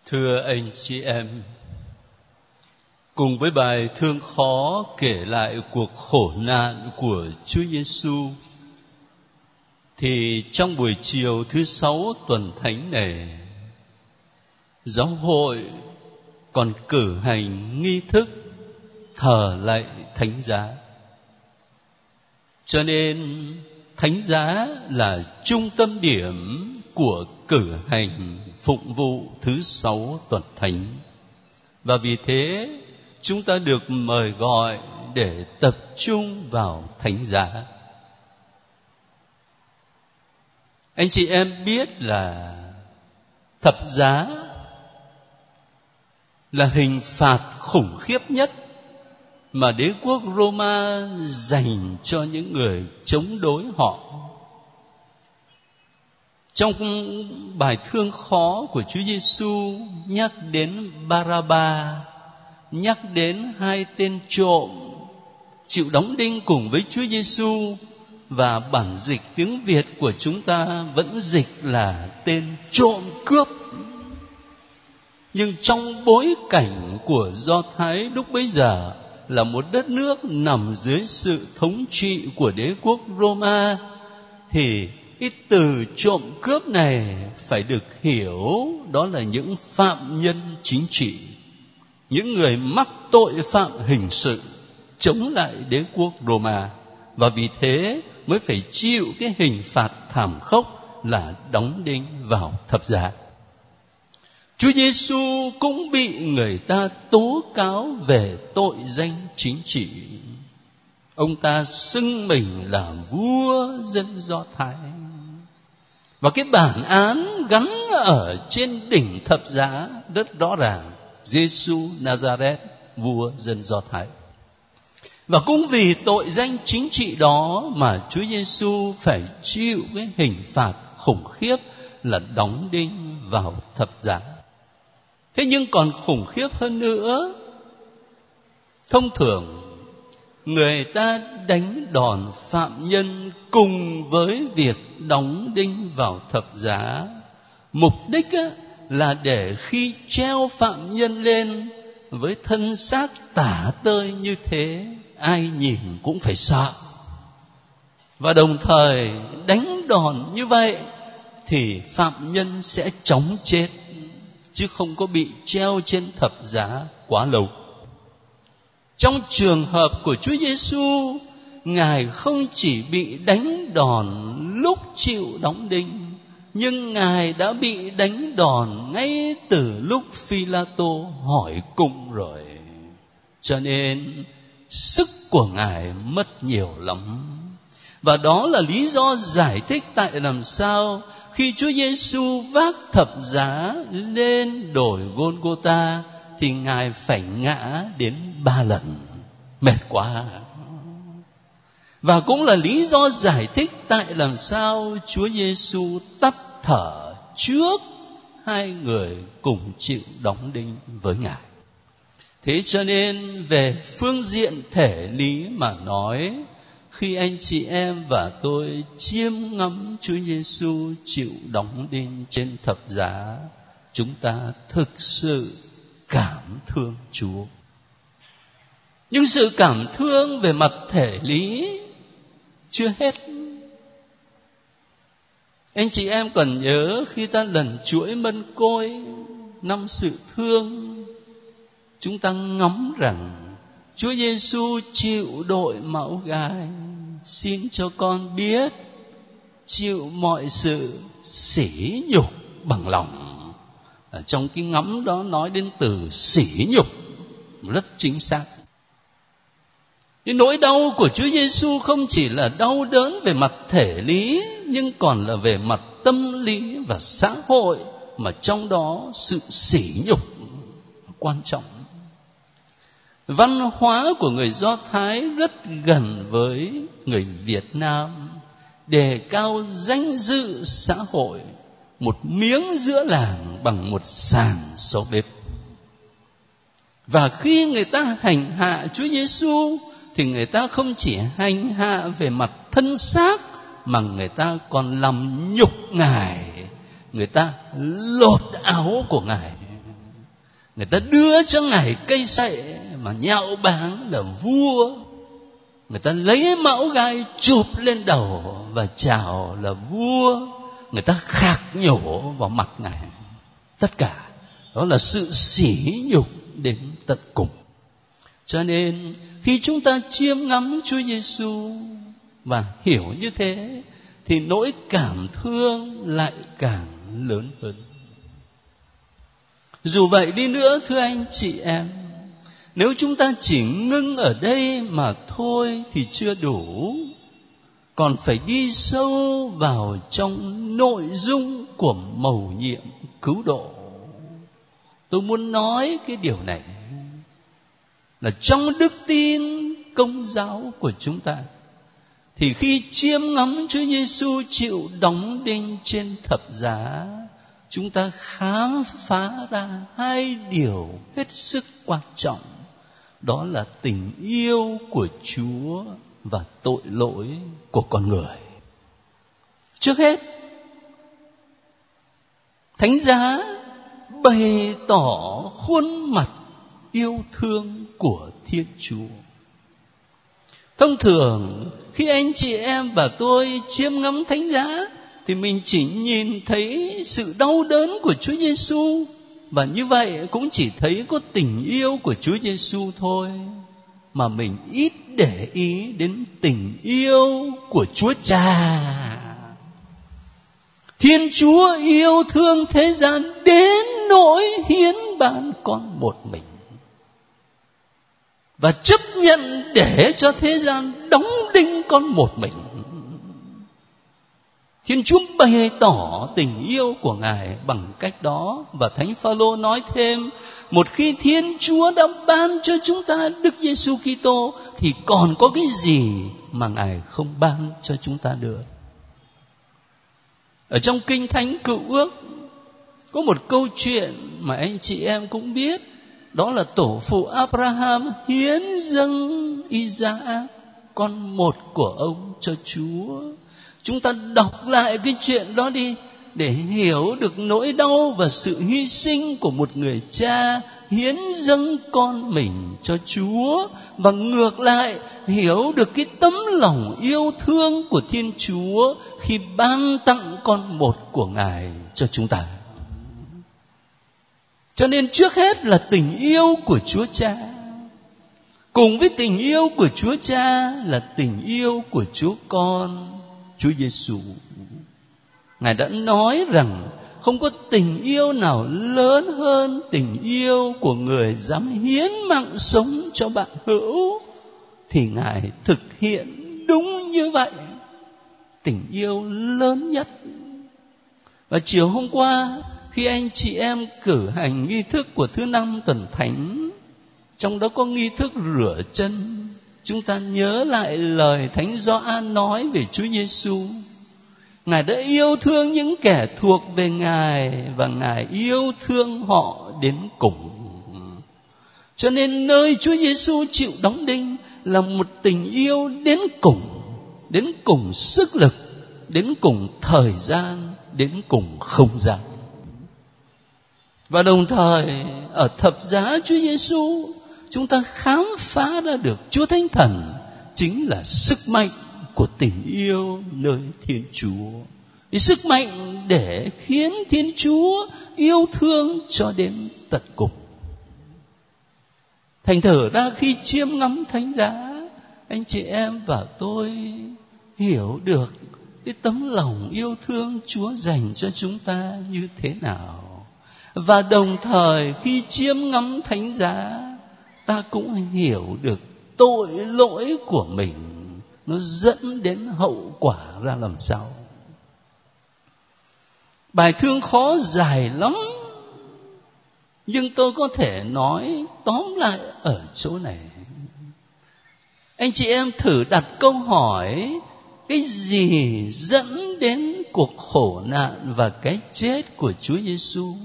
Thưa anh chị em, cùng với bài thương khó kể lại cuộc khổ nạn của Chúa Giêsu, thì trong buổi chiều thứ 6 tuần thánh này, giáo hội còn cử hành nghi thức thờ lạy thánh giá. Cho nên thánh giá là trung tâm điểm của cử hành phụng vụ thứ 6 tuần thánh. Và vì thế chúng ta được mời gọi để tập trung vào thánh giá. Anh chị em biết là thập giá là hình phạt khủng khiếp nhất mà đế quốc Roma dành cho những người chống đối họ. Trong bài thương khó của Chúa Giêsu nhắc đến Ba-ra-ba, nhắc đến hai tên trộm chịu đóng đinh cùng với Chúa Giêsu, và bản dịch tiếng Việt của chúng ta vẫn dịch là tên trộm cướp. Nhưng trong bối cảnh của Do Thái lúc bấy giờ là một đất nước nằm dưới sự thống trị của đế quốc Roma, thì cái từ trộm cướp này phải được hiểu đó là những phạm nhân chính trị, những người mắc tội phạm hình sự chống lại đế quốc Roma, và vì thế mới phải chịu cái hình phạt thảm khốc là đóng đinh vào thập giá. Chúa Giêsu cũng bị người ta tố cáo về tội danh chính trị. Ông ta xưng mình là vua dân Do Thái. Và cái bản án gắn ở trên đỉnh thập giá rất rõ ràng: Giêsu Nazareth, vua dân Do Thái. Và cũng vì tội danh chính trị đó mà Chúa Giêsu phải chịu cái hình phạt khủng khiếp là đóng đinh vào thập giá. Thế nhưng còn khủng khiếp hơn nữa, thông thường người ta đánh đòn phạm nhân cùng với việc đóng đinh vào thập giá, mục đích là để khi treo phạm nhân lên với thân xác tả tơi như thế, ai nhìn cũng phải sợ. Và đồng thời đánh đòn như vậy thì phạm nhân sẽ chóng chết, chứ không có bị treo trên thập giá quá lâu. Trong trường hợp của Chúa Giêsu, Ngài không chỉ bị đánh đòn lúc chịu đóng đinh, nhưng Ngài đã bị đánh đòn ngay từ lúc Phi-la-tô hỏi cung rồi. Cho nên sức của Ngài mất nhiều lắm. Và đó là lý do giải thích tại làm sao khi Chúa Giêsu vác thập giá lên đồi Gôn-gô-ta thì Ngài phải ngã đến 3 lần. Mệt quá. Và cũng là lý do giải thích tại làm sao Chúa Giêsu tắt thở trước hai người cùng chịu đóng đinh với Ngài. Thế cho nên về phương diện thể lý mà nói, khi anh chị em và tôi chiêm ngắm Chúa Giêsu chịu đóng đinh trên thập giá, chúng ta thực sự cảm thương Chúa. Nhưng sự cảm thương về mặt thể lý chưa hết. Anh chị em còn nhớ khi ta lần chuỗi mân côi năm sự thương, chúng ta ngắm rằng Chúa Giêsu chịu đội mão gai, xin cho con biết chịu mọi sự sỉ nhục bằng lòng. Ở trong cái ngắm đó nói đến từ sỉ nhục rất chính xác. Cái nỗi đau của Chúa Giêsu không chỉ là đau đớn về mặt thể lý, nhưng còn là về mặt tâm lý và xã hội, mà trong đó sự sỉ nhục quan trọng. Văn hóa của người Do Thái rất gần với người Việt Nam, đề cao danh dự xã hội, một miếng giữa làng bằng một sàn xó bếp. Và khi người ta hành hạ Chúa Giêsu thì người ta không chỉ hành hạ về mặt thân xác, mà người ta còn làm nhục Ngài. Người ta lột áo của Ngài. Người ta đưa cho Ngài cây sậy mà nhạo báng là vua. Người ta lấy mão gai chụp lên đầu và chào là vua. Người ta khạc nhổ vào mặt Ngài. Tất cả đó là sự sỉ nhục đến tận cùng. Cho nên khi chúng ta chiêm ngắm Chúa Giêsu và hiểu như thế, thì nỗi cảm thương lại càng lớn hơn. Dù vậy đi nữa, thưa anh chị em, nếu chúng ta chỉ ngưng ở đây mà thôi thì chưa đủ, còn phải đi sâu vào trong nội dung của mầu nhiệm cứu độ. Tôi muốn nói cái điều này là trong đức tin công giáo của chúng ta, thì khi chiêm ngắm Chúa Giêsu chịu đóng đinh trên thập giá, chúng ta khám phá ra hai điều hết sức quan trọng. Đó là tình yêu của Chúa và tội lỗi của con người. Trước hết, thánh giá bày tỏ khuôn mặt yêu thương của Thiên Chúa. Thông thường khi anh chị em và tôi chiêm ngắm thánh giá thì mình chỉ nhìn thấy sự đau đớn của Chúa Giêsu, và như vậy cũng chỉ thấy có tình yêu của Chúa Giêsu thôi, mà mình ít để ý đến tình yêu của Chúa Cha. Thiên Chúa yêu thương thế gian đến nỗi hiến ban con một mình, và chấp nhận để cho thế gian đóng đinh con một mình. Thiên Chúa bày tỏ tình yêu của Ngài bằng cách đó. Và Thánh Phaolô nói thêm, một khi Thiên Chúa đã ban cho chúng ta Đức Giêsu Kitô thì còn có cái gì mà Ngài không ban cho chúng ta nữa. Ở trong Kinh Thánh Cựu Ước có một câu chuyện mà anh chị em cũng biết, đó là tổ phụ Abraham hiến dâng Isaac, con một của ông, cho Chúa. Chúng ta đọc lại cái chuyện đó đi, để hiểu được nỗi đau và sự hy sinh của một người cha hiến dâng con mình cho Chúa, và ngược lại hiểu được cái tấm lòng yêu thương của Thiên Chúa khi ban tặng con một của Ngài cho chúng ta. Cho nên trước hết là tình yêu của Chúa Cha, cùng với tình yêu của Chúa Cha là tình yêu của Chúa Con, Chúa Giêsu. Ngài đã nói rằng không có tình yêu nào lớn hơn tình yêu của người dám hiến mạng sống cho bạn hữu. Thì Ngài thực hiện đúng như vậy, tình yêu lớn nhất. Và chiều hôm qua, khi anh chị em cử hành nghi thức của thứ năm tuần thánh, trong đó có nghi thức rửa chân, chúng ta nhớ lại lời Thánh Gioan nói về Chúa Giêsu. Ngài đã yêu thương những kẻ thuộc về Ngài, và Ngài yêu thương họ đến cùng. Cho nên nơi Chúa Giêsu chịu đóng đinh là một tình yêu đến cùng sức lực, đến cùng thời gian, đến cùng không gian. Và đồng thời ở thập giá Chúa Giêsu, chúng ta khám phá ra được Chúa Thánh Thần chính là sức mạnh của tình yêu nơi Thiên Chúa. Thì sức mạnh để khiến Thiên Chúa yêu thương cho đến tận cùng. Thành thử ra khi chiêm ngắm thánh giá, anh chị em và tôi hiểu được cái tấm lòng yêu thương Chúa dành cho chúng ta như thế nào. Và đồng thời khi chiêm ngắm thánh giá, ta cũng hiểu được tội lỗi của mình nó dẫn đến hậu quả ra làm sao. Bài thương khó dài lắm, nhưng tôi có thể nói tóm lại ở chỗ này. Anh chị em thử đặt câu hỏi, cái gì dẫn đến cuộc khổ nạn và cái chết của Chúa Giêsu?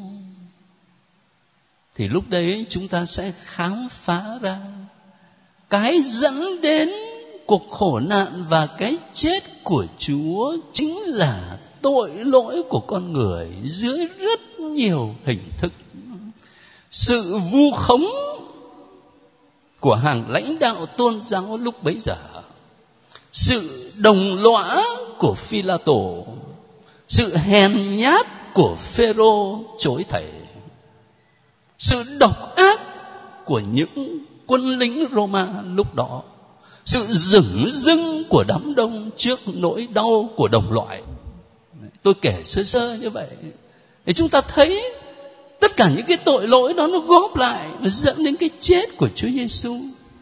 Thì lúc đấy chúng ta sẽ khám phá ra cái dẫn đến cuộc khổ nạn và cái chết của Chúa chính là tội lỗi của con người dưới rất nhiều hình thức. sự vu khống của hàng lãnh đạo tôn giáo lúc bấy giờ, sự đồng lõa của Phi-la-tổ, sự hèn nhát của Phêrô chối thầy, sự độc ác của những quân lính Roma lúc đó, sự dửng dưng của đám đông trước nỗi đau của đồng loại. Tôi kể sơ sơ như vậy để chúng ta thấy tất cả những cái tội lỗi đó nó góp lại, nó dẫn đến cái chết của Chúa Giêsu.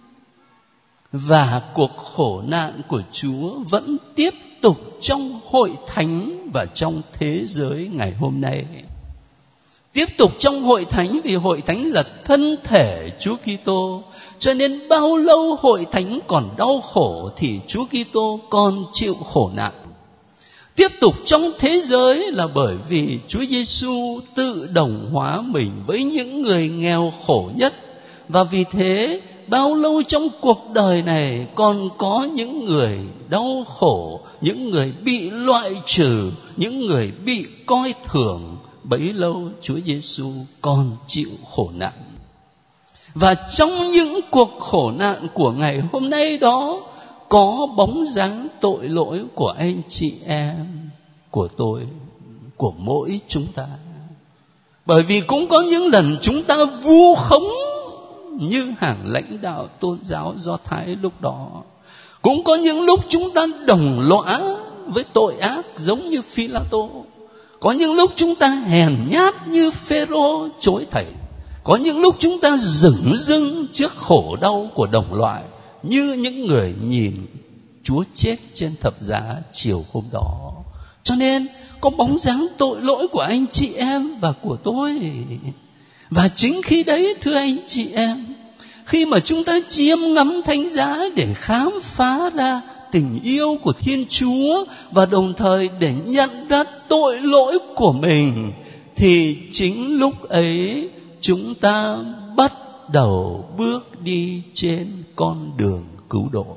Và cuộc khổ nạn của Chúa vẫn tiếp tục trong hội thánh và trong thế giới ngày hôm nay. Tiếp tục trong hội thánh, vì hội thánh là thân thể Chúa Kitô, cho nên bao lâu hội thánh còn đau khổ thì Chúa Kitô còn chịu khổ nạn. Tiếp tục trong thế giới là bởi vì Chúa Giêsu tự đồng hóa mình với những người nghèo khổ nhất, và vì thế bao lâu trong cuộc đời này còn có những người đau khổ, những người bị loại trừ, những người bị coi thường, bấy lâu Chúa Giêsu còn chịu khổ nạn. Và trong những cuộc khổ nạn của ngày hôm nay đó có bóng dáng tội lỗi của anh chị em, của tôi, của mỗi chúng ta. Bởi vì cũng có những lần chúng ta vu khống như hàng lãnh đạo tôn giáo Do Thái lúc đó. Cũng có những lúc chúng ta đồng lõa với tội ác giống như Phi-la-tô. Có những lúc chúng ta hèn nhát như Phêrô chối thầy. Có những lúc chúng ta dửng dưng trước khổ đau của đồng loại, như những người nhìn Chúa chết trên thập giá chiều hôm đó. Cho nên có bóng dáng tội lỗi của anh chị em và của tôi. Và chính khi đấy, thưa anh chị em, khi mà chúng ta chiêm ngắm thánh giá để khám phá ra tình yêu của Thiên Chúa và đồng thời để nhận ra tội lỗi của mình, thì chính lúc ấy chúng ta bắt đầu bước đi trên con đường cứu độ.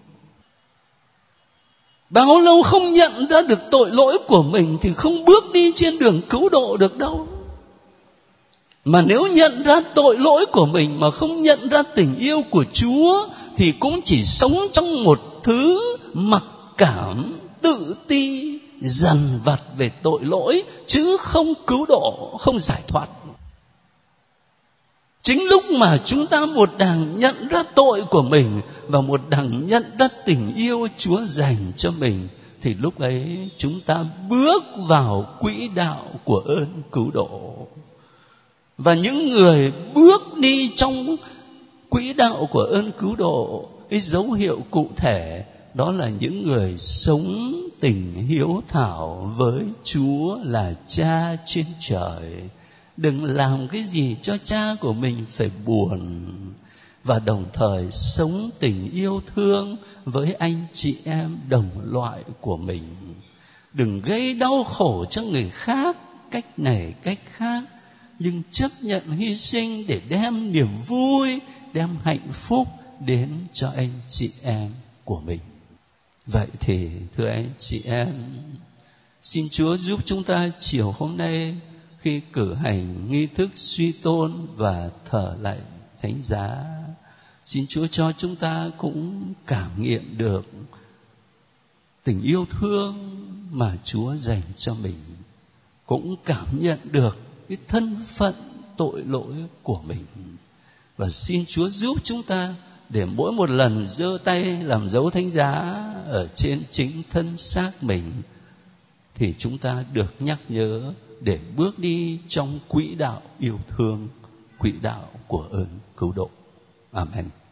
Bao lâu không nhận ra được tội lỗi của mình thì không bước đi trên đường cứu độ được đâu. Mà nếu nhận ra tội lỗi của mình mà không nhận ra tình yêu của Chúa thì cũng chỉ sống trong một thứ mặc cảm, tự ti, dằn vặt về tội lỗi, chứ không cứu độ, không giải thoát. Chính lúc mà chúng ta một đằng nhận ra tội của mình và một đằng nhận ra tình yêu Chúa dành cho mình, thì lúc ấy chúng ta bước vào quỹ đạo của ơn cứu độ. Và những người bước đi trong quỹ đạo của ơn cứu độ, cái dấu hiệu cụ thể đó là những người sống tình hiếu thảo với Chúa là Cha trên trời. Đừng làm cái gì cho Cha của mình phải buồn, và đồng thời sống tình yêu thương với anh chị em đồng loại của mình. Đừng gây đau khổ cho người khác cách này cách khác, nhưng chấp nhận hy sinh để đem niềm vui, đem hạnh phúc đến cho anh chị em của mình. Vậy thì thưa anh chị em, xin Chúa giúp chúng ta chiều hôm nay khi cử hành nghi thức suy tôn và thờ lạy thánh giá, xin Chúa cho chúng ta cũng cảm nghiệm được tình yêu thương mà Chúa dành cho mình, cũng cảm nhận được cái thân phận tội lỗi của mình. Và xin Chúa giúp chúng ta để mỗi một lần giơ tay làm dấu thánh giá ở trên chính thân xác mình thì chúng ta được nhắc nhớ để bước đi trong quỹ đạo yêu thương, quỹ đạo của ơn cứu độ. Amen.